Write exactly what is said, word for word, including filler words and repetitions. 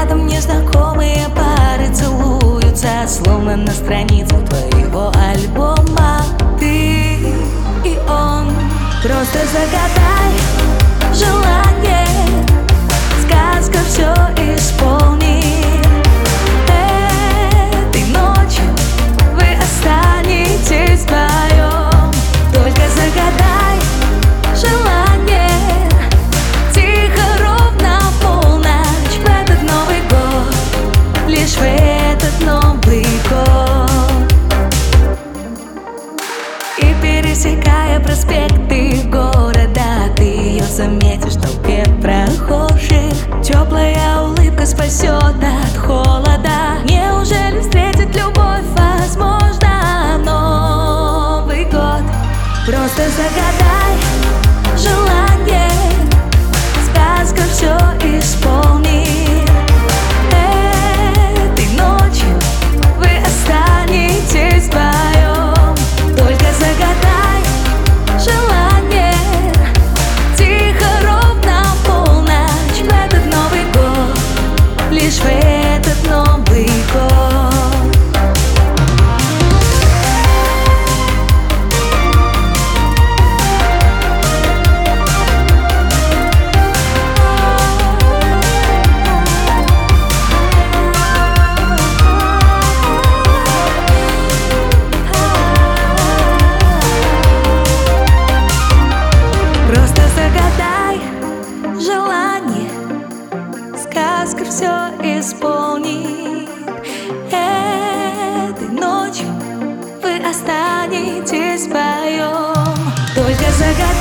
рядом незнакомые пары целуются, словно на страницах твоего альбома. Ты и он, просто загадай желание, сказка все исполнит. Этой ночью вы останетесь вдвоем. Только загадай желание, тихо, ровно в полночь, в этот Новый год, лишь в этот Новый год. И пересекая проспекты города, ты ее заметишь в толпе прохожих. Теплая улыбка спасет от холода. Неужели встретить любовь возможно? Новый год, просто загадай желание, сказка все исполнит. Этой ночью вы останетесь вдвоем. Только загадай желание, тихо, ровно в полночь, в этот Новый год, лишь в этот Новый год. Просто загадай желание, сказка все исполнит. Этой ночью вы останетесь вдвоем. Только загадай